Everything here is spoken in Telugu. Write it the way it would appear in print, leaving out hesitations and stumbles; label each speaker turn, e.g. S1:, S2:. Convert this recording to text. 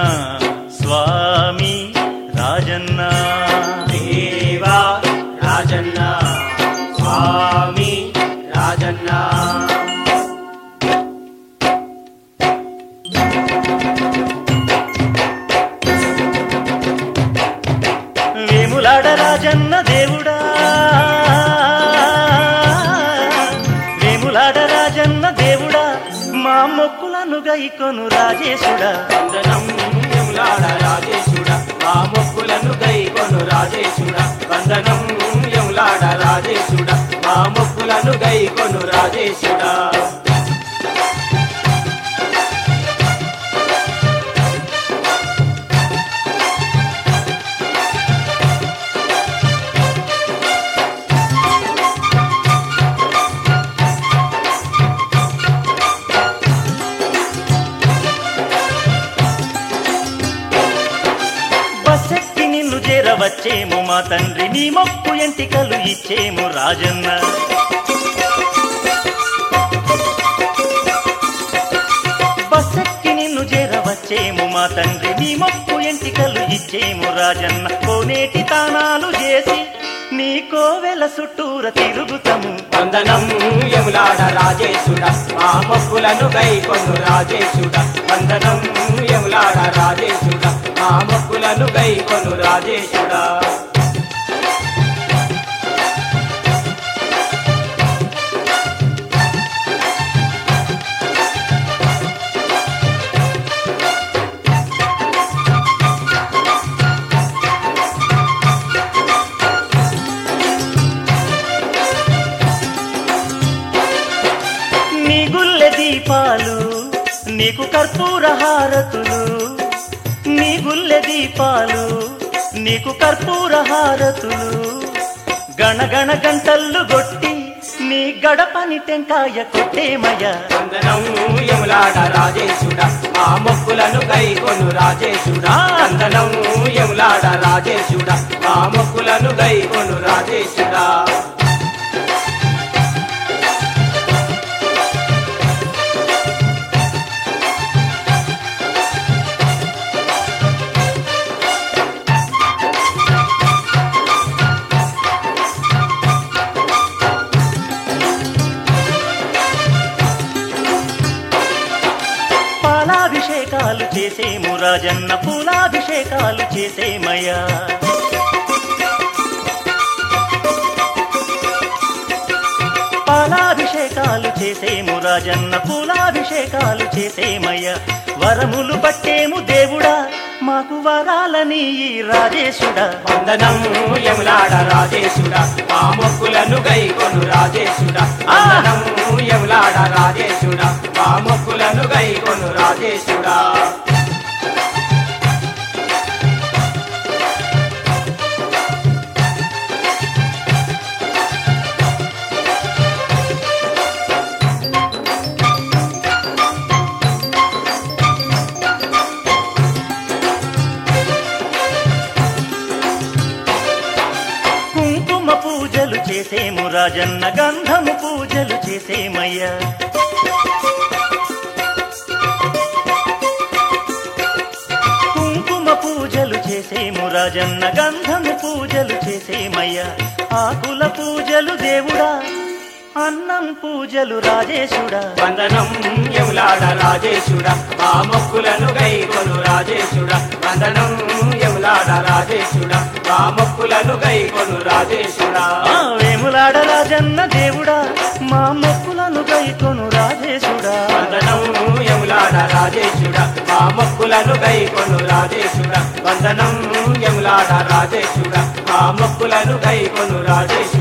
S1: స్వామి రాజన్న
S2: దేవా రాజన్న స్వామి రాజన్న
S1: వేములాడ రాజన్న దేవుడా వేములాడ రాజన్న దేవుడా మా మొక్కులను గైకొను రాజేశుడా
S2: వందనం యములాడ రాజేశుడా మా మొక్కులను గైకొను రాజేశుడా వందనం యములాడ రాజేశుడా మా మొక్కులను గైకొను రాజేశుడా
S1: బస్సెక్కి నిన్ను చేరవచ్చేము మా తండ్రి నీ మొక్కు ఎంటికలు ఇచ్చేము రాజన్న బస్సెక్కి నిన్ను చేరవచ్చేము మా తండ్రి నీ మొక్కు ఎంటికలు ఇచ్చేము రాజన్న కోనేటి తానాలు చేసి నీ కోవెల చుట్టూర తిరుగుతాము
S2: వందనం యములాడ రాజేశుడా మా మొక్కులను గైకొను రాజేశుడా వందనం యములాడ రాజేశుడా మా మొక్కులను గైకొను రాజేశుడా
S1: నీ గుల్లె దీపాలు నీకు కర్పూర హారతులు నీ గుల్లె దీపాలు నీకు కర్పూర హారతులు గణగణ గంటలు కొట్టి నీ గడపని టెంకాయ కొట్టేమయ్య
S2: వందనం యములాడ రాజేశుడా మా మొక్కులను గైకొను రాజేశుడా వందనం యములాడ రాజేశుడా మా మొక్కులను గైకొను రాజేశుడా
S1: పాలాభిషేకాలు చేసేము రాజన్న పూలాభిషేకాలు చేసేమయ్యా పాలాభిషేకాలు చేసేము రాజన్న పూలాభిషేకాలు చేసేమయ్యా వరములు పట్టేము దేవుడా మాకు వరాలని ఈ రాజేశుడా
S2: వందనం యములాడ రాజేశుడా మా మొక్కులను గైకొను రాజేశుడా వందనం యములాడ రాజేశుడా మా మొక్కులను గైకొను రాజేశుడా
S1: కుంకుమ పూజలు చేసేము రాజన్న గంధము పూజలు చేసేమయ్యా కుంకుమ పూజలు చేసేము రాజన్న గంధము పూజలు చేసేమయ్యా ఆకుల పూజలు దేవుడా అన్నం పూజలు రాజేశుడా
S2: వందనం యములాడ రాజేశుడా మా మొక్కులను గైకొను రాజేశుడా వందనం యములాడ రాజేశుడా మా మొక్కులను గైకొను రాజేశుడా
S1: వేములాడ రాజన్న దేవుడా మా మొక్కులను గైకొను రాజేశుడా
S2: వందనం యములాడ రాజేశుడా మా మొక్కులను గైకొను రాజేశుడా వందనం యములాడ రాజేశుడా మా మొక్కులను గైకొను రాజేశుడా